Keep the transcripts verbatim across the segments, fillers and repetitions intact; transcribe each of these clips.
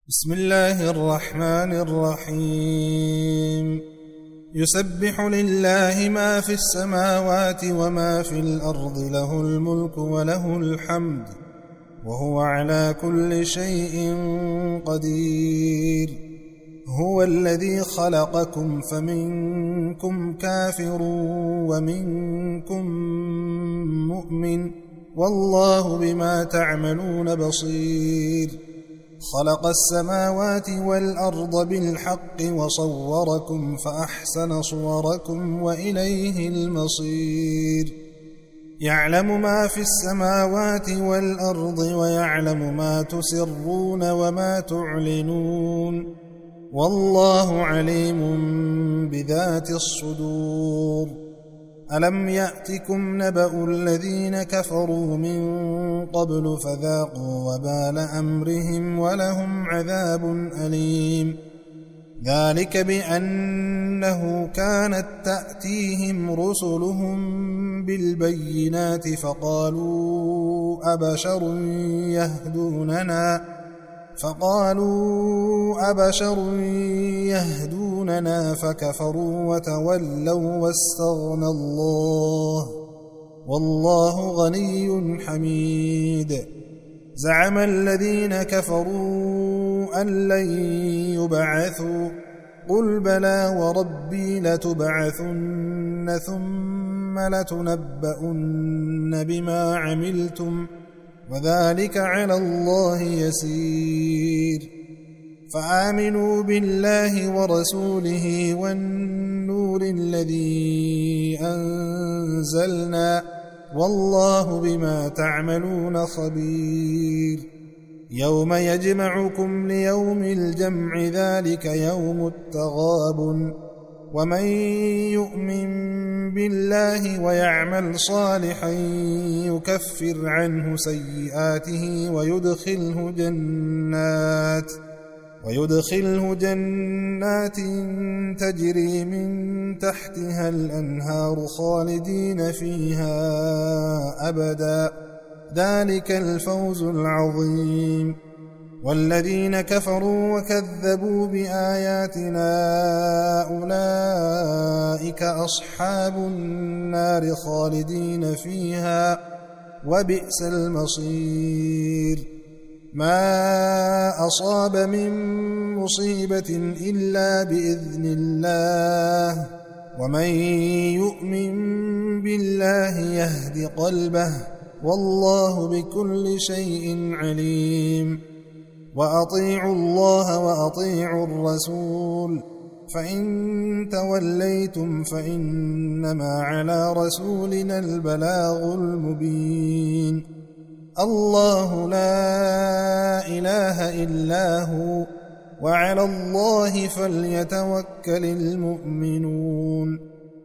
بسم الله الرحمن الرحيم يسبح لله ما في السماوات وما في الأرض له الملك وله الحمد وهو على كل شيء قدير هو الذي خلقكم فمنكم كافر ومنكم مؤمن والله بما تعملون بصير خلق السماوات والأرض بالحق وصوركم فأحسن صوركم وإليه المصير يعلم ما في السماوات والأرض ويعلم ما تسرون وما تعلنون والله عليم بذات الصدور ألم يأتكم نبأ الذين كفروا من قبل فذاقوا وبال أمرهم ولهم عذاب أليم ذلك بأنه كانت تأتيهم رسلهم بالبينات فقالوا أبشر يهدوننا فقالوا أبشر يهدوننا فكفروا وتولوا واستغنى الله والله غني حميد زعم الذين كفروا أن لن يبعثوا قل بلى وربي لتبعثن ثم لتنبؤن بما عملتم وذلك على الله يسير فآمنوا بالله ورسوله والنور الذي أنزلنا والله بما تعملون خبير يوم يجمعكم ليوم الجمع ذلك يوم التغابن ومن يؤمن بالله ويعمل صالحا يكفر عنه سيئاته ويدخله جنات ويدخله جنات تجري من تحتها الأنهار خالدين فيها أبدا ذلك الفوز العظيم والذين كفروا وكذبوا بآياتنا أولئك أصحاب النار خالدين فيها وبئس المصير ما أصاب من مصيبة إلا بإذن الله ومن يؤمن بالله يهد قلبه والله بكل شيء عليم وأطيعوا الله وأطيعوا الرسول فإن توليتم فإنما على رسولنا البلاغ المبين الله لا إله إلا هو وعلى الله فليتوكل المؤمنون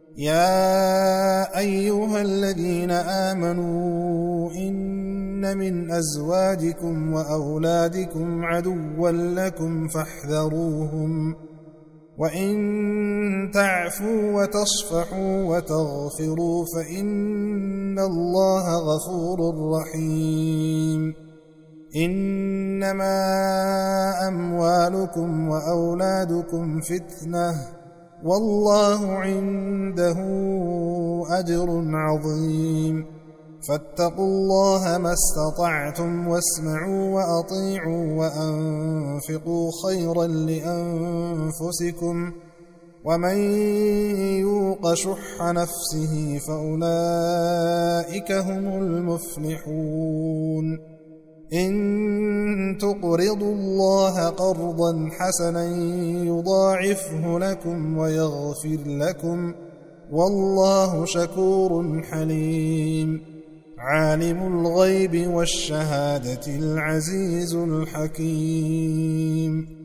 يا أيها الذين آمنوا إن من أزواجكم وأولادكم عدوا لكم فاحذروهم وإن تعفوا وتصفحوا وتغفروا فإن الله غفور رحيم إنما أموالكم وأولادكم فتنة والله عنده أجر عظيم فاتقوا الله ما استطعتم واسمعوا وأطيعوا وأنفقوا خيرا لأنفسكم ومن يوق شح نفسه فأولئك هم المفلحون إن تقرضوا الله قرضا حسنا يضاعفه لكم ويغفر لكم والله شكور حليم عالم الغيب والشهادة العزيز الحكيم